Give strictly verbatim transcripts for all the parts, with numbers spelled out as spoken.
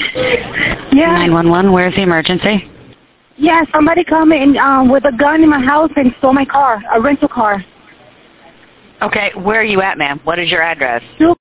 Yeah. nine one one, where's the emergency? Yeah, somebody come in um, with a gun in my house and stole my car, a rental car. Okay, where are you at, ma'am? What is your address? Two.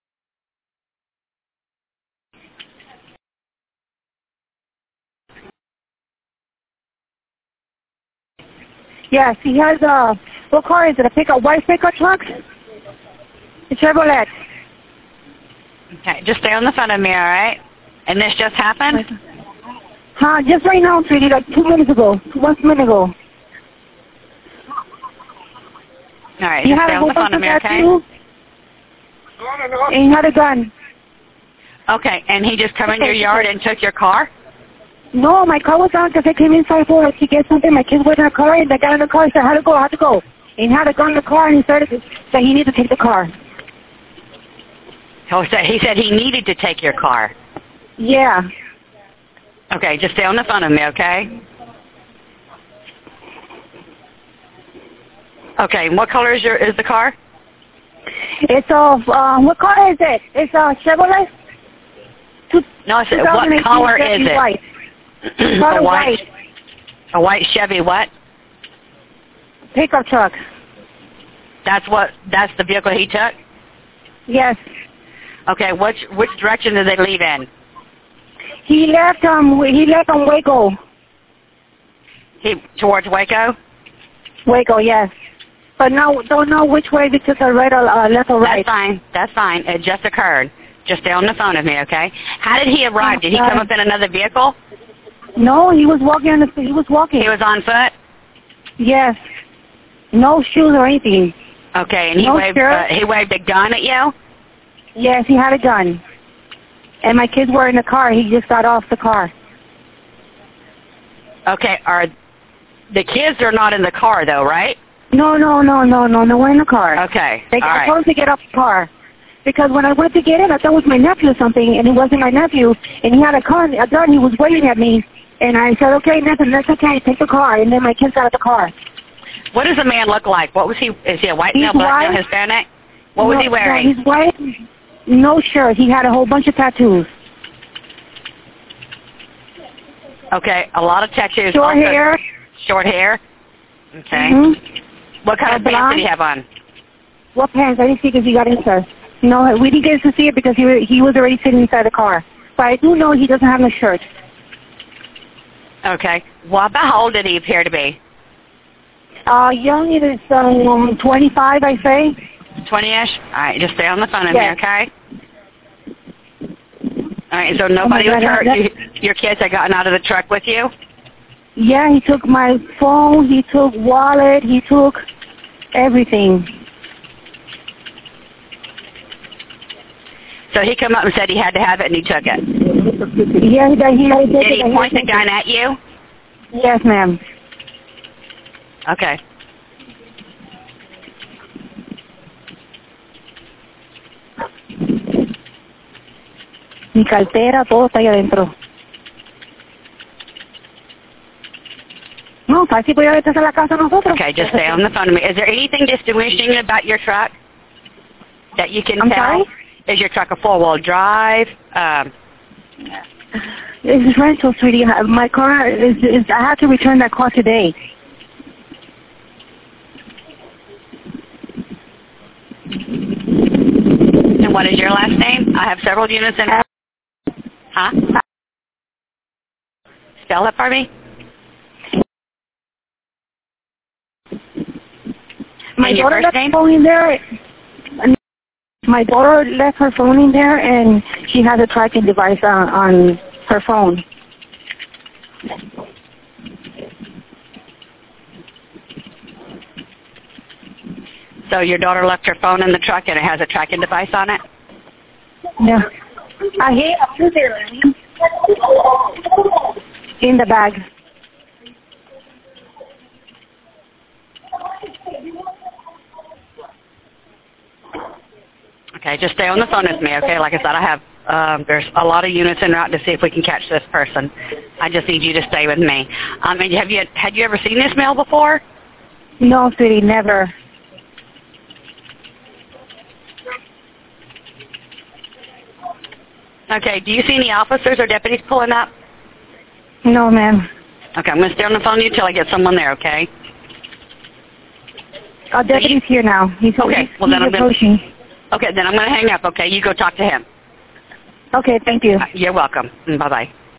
Yes, he has a, what car is it? A pickup, white pickup truck? A Chevrolet. Okay, just stay on the phone with me, all right? And this just happened? Huh, just right now, sweetie, like two minutes ago, one minute ago. All right, He just had stay a on the whole phone with bunch me, of okay? tattoos. And he had a gun. Okay, and he just come in your yard and took your car? No, my car was on because I came inside for like, to get something. My kids were in the car, and the guy in the car said, how to go, how to go. And he had a gun in the car, and he started to say he needed to take the car. Oh, so he said he needed to take your car. Yeah. Okay, just stay on the phone with me, okay? Okay, and what color is your is the car? It's a, uh, what car is it? It's a Chevrolet? No, I said, what color is it? White. a white. A white Chevy what? Pickup truck. That's what. That's the vehicle he took. Yes. Okay, which which direction did they leave in? He left. Um, he left on Waco. He towards Waco. Waco, yes. But no, don't know which way they took a right or uh, left or right. That's fine. That's fine. It just occurred. Just stay on the phone with me, okay? How did he arrive? Did he come up in another vehicle? No, he was walking on the. He was walking. He was on foot. Yes. No shoes or anything. Okay, and he no waved. Uh, he waved a gun at you. Yes, he had a gun. And my kids were in the car. He just got off the car. Okay, are the kids are not in the car though, right? No, no, no, no, no, no one in the car. Okay, They, all I right. told him to get off the car. Because when I went to get in, I thought it was my nephew or something, and it wasn't my nephew. And he had a gun, a gun. He was waving at me. And I said, okay, nothing, that's okay, take the car. And then my kids got out of the car. What does the man look like? What was he? Is he a white He's male, black white. male, Hispanic? What was no, he wearing? No, he's white, no shirt. He had a whole bunch of tattoos. Okay, a lot of tattoos. Short also, hair. Short hair. Okay. Mm-hmm. What kind Uh, of pants blonde. did he have on? What pants? I didn't see because he got inside. No, we didn't get to see it because he he was already sitting inside the car. But I do know he doesn't have no shirt. Okay. Well, about how old did he appear to be? Uh, young, it is um, twenty-five, I say. twenty-ish? All right, just stay on the phone with Yes. me, okay? All right, so nobody Oh my was God, hurt? that- You, your kids had gotten out of the truck with you? Yeah, he took my phone, he took wallet, he took everything. So he come up and said he had to have it, and he took it. Yeah, he did. He, he Did he point the gun at you? Yes, ma'am. Okay. Mi cartera, todo está ahí adentro. No, fácil podía haber a la casa nosotros. Okay, just stay on the phone with me. Is there anything distinguishing about your truck that you can I'm tell? sorry? Is your truck a four-wheel drive? Um, This is rental, sweetie. My car is, is, I have to return that car today. and what is your last name? I have several units in. Huh? Spell it for me. My And your daughter first left name? her phone in there. My daughter left her phone in there, and she has a tracking device on, on her phone. So your daughter left her phone in the truck, and it has a tracking device on it? Yeah. I hear you there. In the bag. Okay, just stay on the phone with me, okay? Like I said, I have, um, there's a lot of units en route to see if we can catch this person. I just need you to stay with me. Um, and have you, had you ever seen this mail before? No, sweetie, never. Okay, do you see any officers or deputies pulling up? No, ma'am. Okay, I'm going to stay on the phone with you until I get someone there, okay? Our deputy's here now. He's, okay, he's, well, he's then I'm approaching. Gonna, okay, then I'm going to hang up, okay? You go talk to him. Okay, thank you. You're welcome. Bye-bye.